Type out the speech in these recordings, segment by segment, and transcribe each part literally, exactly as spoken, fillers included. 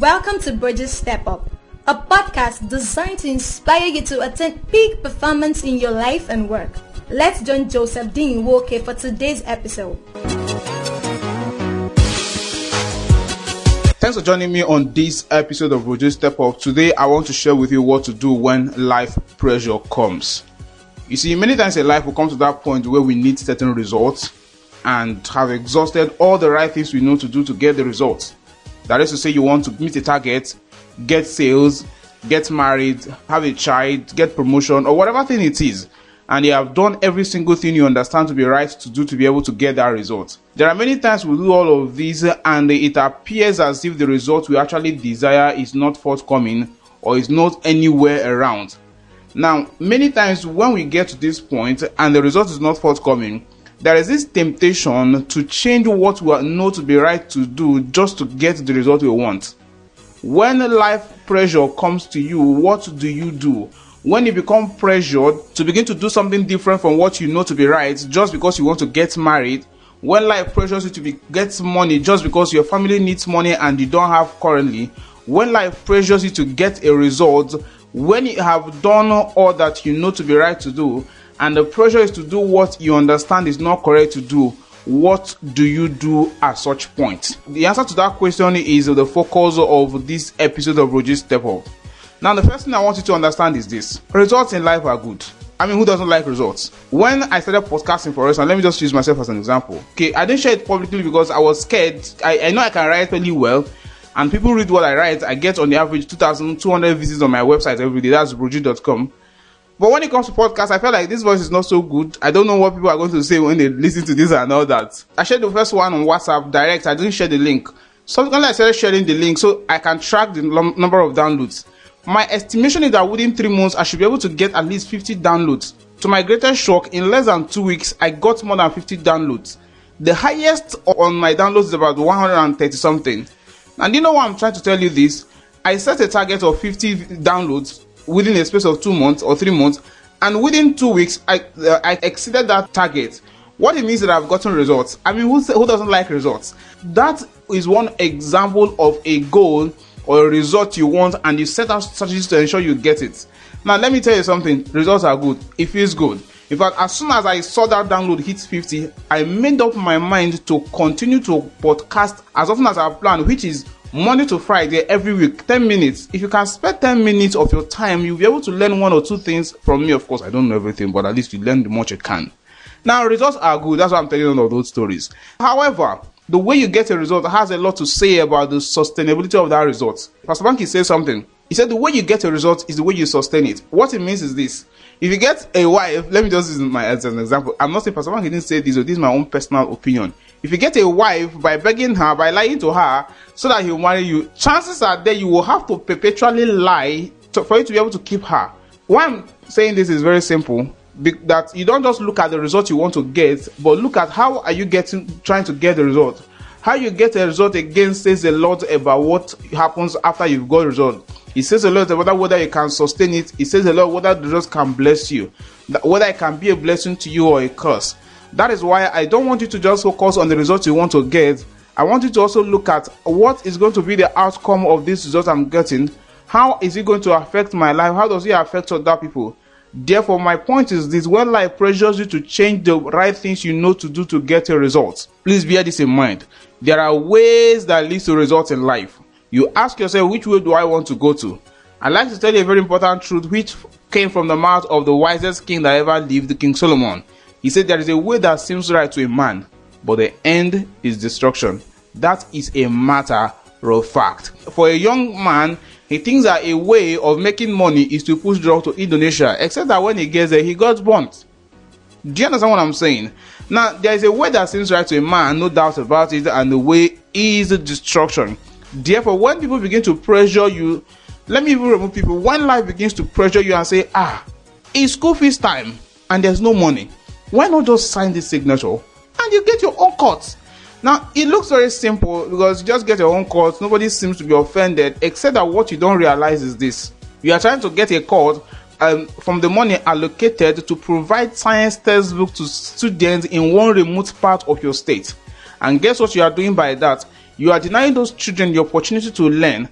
Welcome to Bridges Step Up, a podcast designed to inspire you to attain peak performance in your life and work. Let's join Joseph Dean Woke for today's episode. Thanks for joining me on this episode of Bridges Step Up. Today, I want to share with you what to do when life pressure comes. You see, many times in life we come to that point where we need certain results and have exhausted all the right things we know to do to get the results. That is to say, you want to meet a target, get sales, get married, have a child, get promotion, or whatever thing it is. And you have done every single thing you understand to be right to do to be able to get that result. There are many times we do all of these and it appears as if the result we actually desire is not forthcoming or is not anywhere around. Now, many times when we get to this point and the result is not forthcoming, there is this temptation to change what we know to be right to do just to get the result we want. When life pressure comes to you, what do you do? When you become pressured to begin to do something different from what you know to be right just because you want to get married, when life pressures you to be, get money just because your family needs money and you don't have currently, when life pressures you to get a result, when you have done all that you know to be right to do, and the pressure is to do what you understand is not correct to do, what do you do at such point? The answer to that question is the focus of this episode of Bridges Step Up. Now, the first thing I want you to understand is this. Results in life are good. I mean, who doesn't like results? When I started podcasting, for instance, let me just use myself as an example. Okay, I didn't share it publicly because I was scared. I, I know I can write really well, and people read what I write. I get on the average two thousand two hundred visits on my website every day. That's bridget dot com. But when it comes to podcasts, I felt like this voice is not so good. I don't know what people are going to say when they listen to this and all that. I shared the first one on WhatsApp direct. I didn't share the link. Subsequently, I started sharing the link so I can track the l- number of downloads. My estimation is that within three months, I should be able to get at least fifty downloads. To my greatest shock, in less than two weeks, I got more than fifty downloads. The highest on my downloads is about one hundred thirty something. And you know why I'm trying to tell you this? I set a target of fifty downloads within a space of two months or three months, and within two weeks, I uh, I exceeded that target. What it means is that I've gotten results. I mean, who, who doesn't like results? That is one example of a goal or a result you want, and you set out strategies to ensure you get it. Now, let me tell you something. Results are good. It feels good. In fact, as soon as I saw that download hit fifty, I made up my mind to continue to podcast as often as I planned, which is Monday to Friday every week, ten minutes. If you can spend ten minutes of your time, you'll be able to learn one or two things from me. Of course, I don't know everything, but at least you learn the much you can. Now, results are good. That's why I'm telling you all of those stories. However, the way you get a result has a lot to say about the sustainability of that result. Pastor Banky said something. He said the way you get a result is the way you sustain it. What it means is this. If you get a wife, let me just use my as an example. I'm not saying Pastor Banky didn't say this, or this is my own personal opinion. If you get a wife by begging her, by lying to her, so that he'll marry you, chances are that you will have to perpetually lie to, for you to be able to keep her. Why I'm saying this is very simple. Be, that you don't just look at the result you want to get, but look at how are you getting, trying to get the result. How you get a result again says a lot about what happens after you've got a result. It says a lot about whether you can sustain it. It says a lot whether the result can bless you, whether it can be a blessing to you or a curse. That is why I don't want you to just focus on the result you want to get. I want you to also look at what is going to be the outcome of this result I'm getting. How is it going to affect my life? How does it affect other people? Therefore, my point is this: when life pressures you to change the right things you know to do to get a result, please bear this in mind. There are ways that lead to results in life. You ask yourself, which way do I want to go to? I'd like to tell you a very important truth which came from the mouth of the wisest king that ever lived, King Solomon. He said, there is a way that seems right to a man, but the end is destruction. That is a matter of fact. For a young man, he thinks that a way of making money is to push drugs to Indonesia, except that when he gets there, he got burnt. Do you understand what I'm saying? Now, there is a way that seems right to a man, no doubt about it, and the way is destruction. Therefore, when people begin to pressure you, let me even remove people. When life begins to pressure you and say, ah, it's school fees time and there's no money, why not just sign this signature and you get your own cut? Now, it looks very simple because you just get your own cut. Nobody seems to be offended, except that what you don't realize is this. You are trying to get a cut um, from the money allocated to provide science textbooks to students in one remote part of your state. And guess what you are doing by that? You are denying those children the opportunity to learn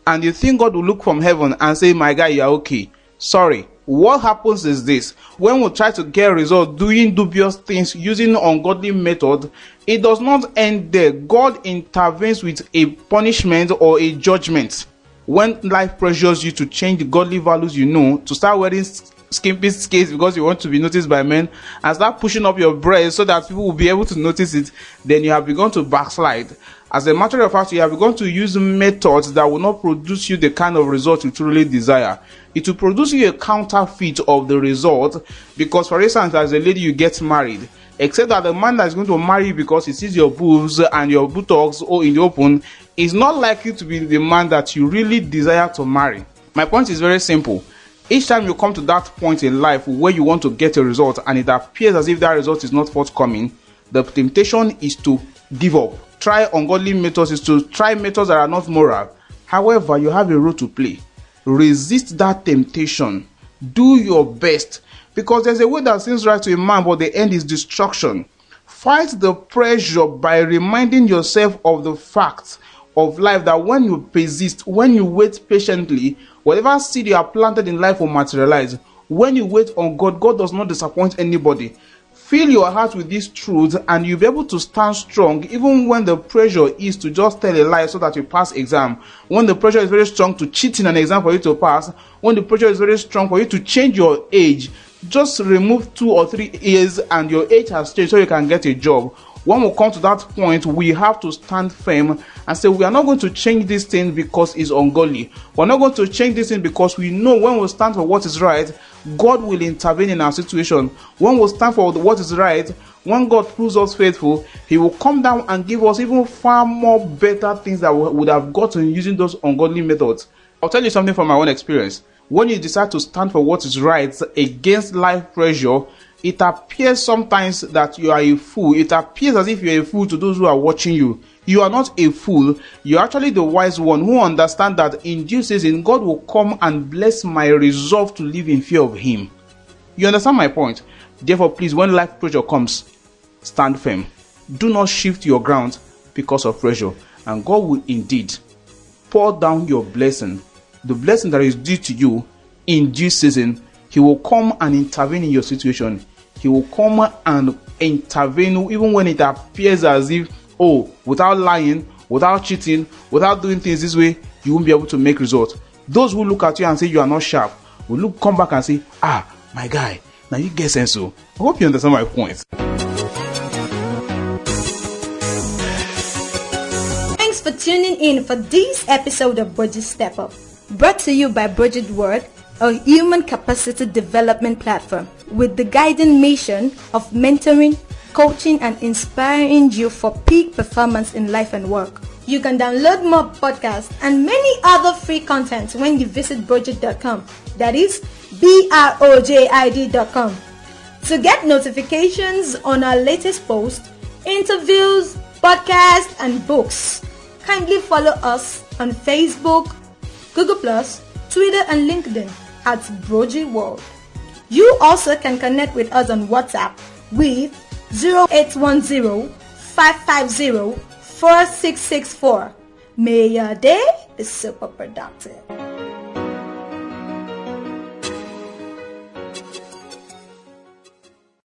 and you think God will look from heaven and say, my guy, you are okay. Sorry. What happens is this: when we try to get results doing dubious things using ungodly method, it does not end there. God intervenes with a punishment or a judgment. When life pressures you to change the godly values you know, to start wearing skimpy skirts because you want to be noticed by men, and start pushing up your breast so that people will be able to notice it, then you have begun to backslide. As a matter of fact, you have begun to use methods that will not produce you the kind of result you truly desire. It will produce you a counterfeit of the result, because, for instance, as a lady, you get married, except that the man that is going to marry you because he sees your boobs and your buttocks or in the open is not likely to be the man that you really desire to marry. My point is very simple. Each time you come to that point in life where you want to get a result and it appears as if that result is not forthcoming, the temptation is to give up. Try ungodly methods, is to try methods that are not moral. However, you have a role to play. Resist that temptation. Do your best, because there's a way that seems right to a man, but the end is destruction. Fight the pressure by reminding yourself of the facts of life, that when you persist, when you wait patiently, whatever seed you have planted in life will materialize. When you wait on God, God does not disappoint anybody. Fill your heart with this truth, and you'll be able to stand strong even when the pressure is to just tell a lie so that you pass exam. When the pressure is very strong to cheat in an exam for you to pass. When the pressure is very strong for you to change your age. Just remove two or three years and your age has changed so you can get a job. When we come to that point, we have to stand firm and say, we are not going to change this thing because it's ungodly. We're not going to change this thing because we know when we stand for what is right, God will intervene in our situation. When we stand for what is right, when God proves us faithful, He will come down and give us even far more better things that we would have gotten using those ungodly methods. I'll tell you something from my own experience. When you decide to stand for what is right against life pressure, it appears sometimes that you are a fool. It appears as if you're a fool to those who are watching you. You are not a fool. You're actually the wise one who understands that in due season, God will come and bless my resolve to live in fear of Him. You understand my point? Therefore, please, when life pressure comes, stand firm. Do not shift your ground because of pressure. And God will indeed pour down your blessing, the blessing that is due to you in due season. He will come and intervene in your situation. He will come and intervene even when it appears as if, oh, without lying, without cheating, without doing things this way, you won't be able to make results. Those who look at you and say you are not sharp will look, come back and say, ah, my guy, now you get sense. So I hope you understand my point. Thanks for tuning in for this episode of Bridget Step Up, brought to you by Bridget Word, a human capacity development platform with the guiding mission of mentoring, coaching, and inspiring you for peak performance in life and work. You can download more podcasts and many other free content when you visit Bridget dot com. That is B R O J I D dot com. To get notifications on our latest posts, interviews, podcasts, and books, kindly follow us on Facebook, Google plus, Twitter, and LinkedIn at Bridget World. You also can connect with us on WhatsApp with zero eight one zero, five five zero, four six six four. May your day be super productive.